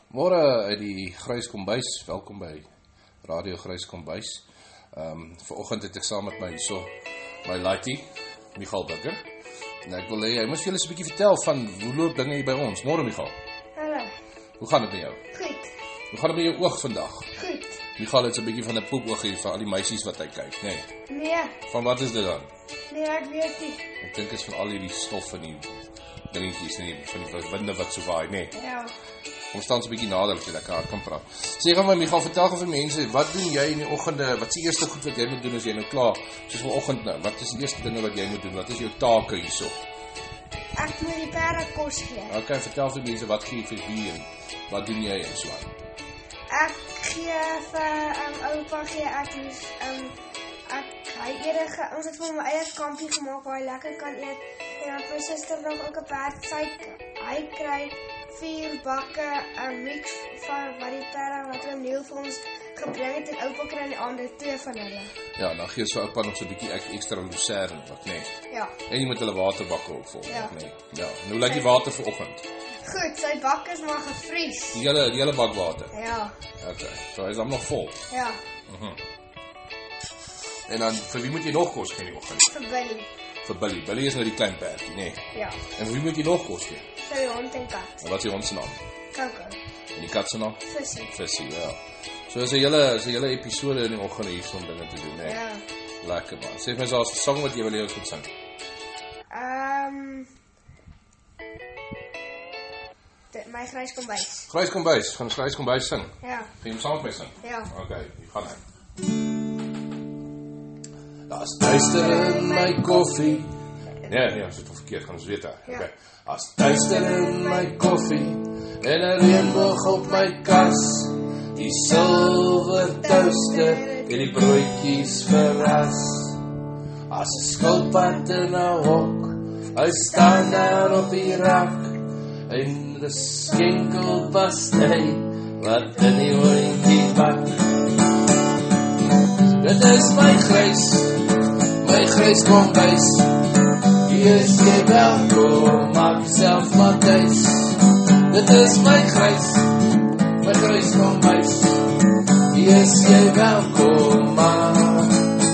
Môre uit die Grys Kombuis, welkom by Radio Grys Kombuis. Vanoggend het ek saam met my hierso my laaitie, Michael Burger. En ek wil hê hy moet vir julle 'n bietjie vertel van hoe loop dinge hier by ons. Môre Michael. Hallo. Hoe gaan dit met jou? Goed. Hoe gaan dit met jou oog vandag? Goed. Michael het 'n bietjie van 'n poepoog hier vir al die meisies wat hy kyk, nê? Nee. Van wat is dit dan? Nee, ek weet nie. Ek dink dit is van al hierdie stof in die dingetjies, nê, van die winde wat so waai, nê. Ja. Kom staan so 'n bietjie nader dat jy lekker hard kan praat. Sê gou my Michael, vertel gou vir mense, wat doen jy in die oggende? Wat is die eerste goed wat jy moet doen as jy nou klaar, soos vanoggend nou? Wat is die eerste dinge wat jy moet doen? Wat is jou take hierso? Ek moet die perde kos gee. Okay, vertel vir mense wat gee jy vir wie en wat doen jy en so aan? Ek gee vir oupa gee ek dus ons het vir my eie kampie gemaak waar hy lekker kan eet. En dan my suster nog ook 'n perd hy kry 4 bakke mix van wat die perde wat hulle nieuw vir ons gebring het en oupa kry in die ander 2 van hulle. Ja, dan gee jy vir oupa nog so 'n bietjie ekstra lucerne wat, nê. Ja. En jy moet hulle waterbakke opvul, Ja. nê. Ja. En hoe lyk die water vanoggend? Goed, sy bak is maar gevries. Die hele bak water. Ja. Okay. So hy is dan nog vol. Ja. En dan vir wie moet jy nog kos gee in die oggend? Vir Billy. Vir Billy. Billy is nou die klein perdjie, nê. Ja. En vir wie moet jy nog kos gee? Vir die hond en kat. En wat is die hond se naam? Coco. En die kat se naam? Visie. Visie, ja. So is 'n hele episode in die oggend hier om dinge te doen, hè. Ja. Lekker man. Sê vir my so 'n song wat jy wil hê ons moet sing. My Grys Kombuis. Grys Kombuis, gaan ons Grys Kombuis sing. Ja. Gaan jy hom saam met my sing? Ja. Okay, hier gaan hy. Daar's duister in my koffie. Nee, ons het hom verkeerd, gaan ons weet daar. Ja. Okay. As duister in my koffie en 'n reënboog op my kas. Die silwer toaster het die broodjies verras. As 'n skilpad in 'n hok, hy staan daar op die rak. En die skenkelpastei wat in die hondjie bak. Dit is my Grys Kombuis. Hier is jy welkom, maak self maar tuis. Dit is my Grys Kombuis. Hier is jy welkom, maak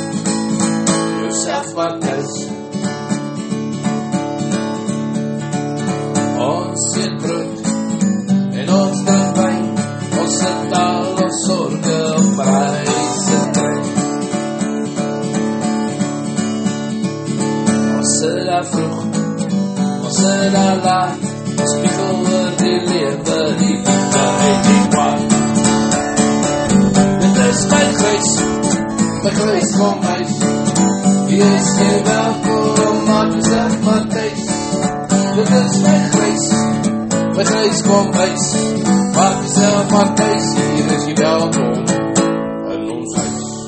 self maar tuis. Ons eet brood en ons drink wyn. Ons sit al ons sorge op reis en trein. Ons sit daar vroeg, ons sit daar laat. Ons spiegel oor die lewe, die liefde en die kwaad. Dit is my Grys Kombuis. Hier is jy welkom, maak jezelf maar thuis. Dit is my Grys Kombuis. Maak jezelf maar thuis, hier is jy welkom in ons huis.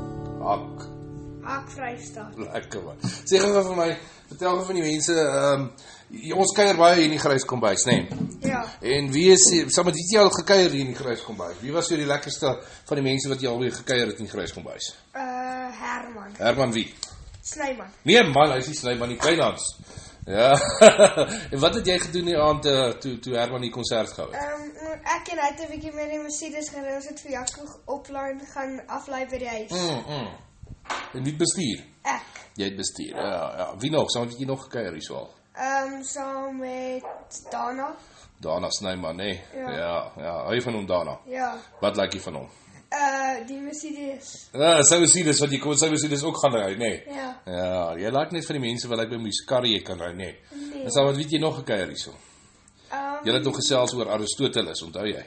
Ak Vrystaat. Lekker man. Sê gou vir my, vertel gou van die mense, ons kuier baie hier in die Grys Kombuis, nê? Ja. En wie is, saam met wie het jy al gekuier hier in die Grys Kombuis? Wie was jou die lekkerste van die mense wat jy alweer gekuier het in die Grys Kombuis? Herman. Herman wie? Snyman. Nee man, hy is nie Snyman, die Kleinhans. Ja. En wat het jy gedoen die aand toe Herman die konsert gehou het? Ek en hy het 'n bietjie met die Mercedes gery. Ons het vir Jaco oplaan gaan aflaai by die huis. En wie het bestuur? Ek. Jy het bestuur, ja. Wie nog? Saam met jy nog gekuier hierso al? Saam met Dana. Dana Snyman, nê? Ja. Ja. Hou jy van hom, Dana? Ja. Wat lyk jy van hom? Die Mercedes. Ja, sy Mercedes, wat jy kon sy Mercedes ook gaan ry, nê? Ja. Ja, jy lyk net van die mense wat by my karre jy kan ry, nê? Nee. En saam met wie het jy nog gekuier hierso? Jy het nog gesels oor Aristoteles, onthou jy?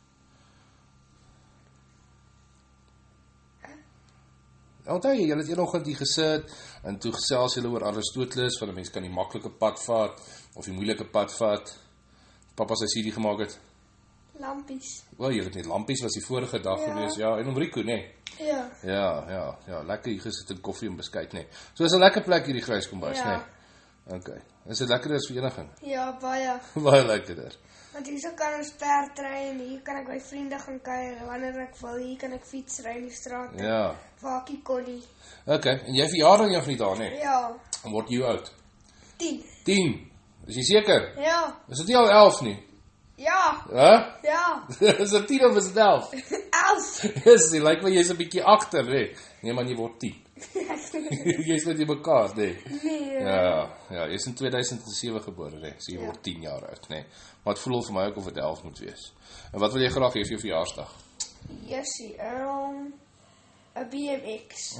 Onthou jy het eenoggend hier gesit en toe gesels julle oor Aristoteles, van 'n mens kan die maklike pad vat of die moeilike pad vat. Pappa sy CD gemaak het. Lampies. Jy het net lampies was die vorige dag gewees, ja, en om Rico, nê? Ja. Ja, lekker hier gesit in koffie en beskuit, nê. So is 'n lekker plek hier die Grys Kombuis, Ja. nê. Okay. Is dit lekkerder as vereniging? Ja, baie. Baie lekkerder. Want hier kan ons perd ry en hier kan ek by vriende gaan kuier wanneer ek wil. Hier kan ek fiets ry in die straat. Ja. Waar ek kon nie. Okay, en jy verjaardag jou nie daar, nê? Ja. En word jy oud? 10. 10. Is jy seker? Ja. Is dit nie al 11 nie? Ja. Hæ? Ja. Is dit 10 of is dit 11? 11. Yes, die lyk maar jy's 'n bietjie agter, hè. Nee, man, jy word 10. Jy's met die mekaar, nee. Nee. Ja, jy's in 2007 gebore, hè. So jy word 10 jaar oud, nee. Maar het voel al vir my ook of dit 11 moet wees. En wat wil jy graag hê vir jou verjaarsdag? Jessie, 'n BMX.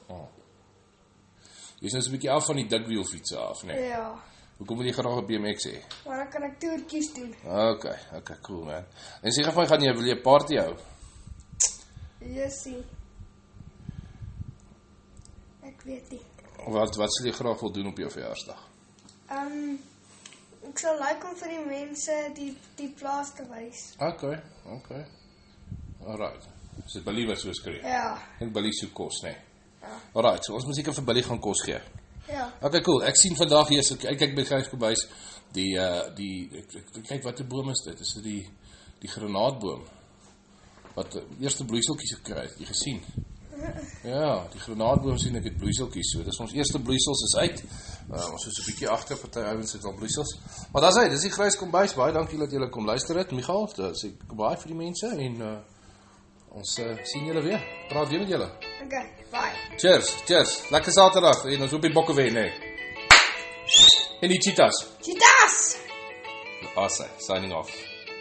Jy's nou so 'n bietjie af van die dikwielfietsse af, nee. Ja. Hoekom wil jy graag 'n BMX hê? Maar dan kan ek toertjies doen. Okay, cool, man. En sê vir my, wil jy 'n party hou? Jessie. Ek weet nie. Wat sal jy graag wil doen op jou verjaarsdag? Ek sal like om vir die mense die plaas te wys. Okay. Alright. Is dit Billy wat so skree? Ja. En Billy soek kos, nee. Ja. Alright, so ons moet seker vir Billy gaan kos gee. Ja. Okay, cool. Ek sien vandag hier, ek kyk by Gys Kombuis, kyk wat 'n boom is dit? Is dit die granaatboom? Wat eerste bloeiseltjies gekry het, jy gesien? Ja, die granaatboom sien ek het bloeiseltjies so. Dis ons eerste bloeisels is uit. Ons is 'n bietjie agter, party ouens het al bloeisels. Maar dis die Gys Kombuis. Baie dankie dat julle kom luister het. Michael, sê baie vir die mense en ons sien julle weer. Praat weer met julle. Okay, bye. Cheers. Lekker Saterdag en ons hoop die bokke wen, hè. En die cheetahs. Cheetahs! Awesome. Signing off.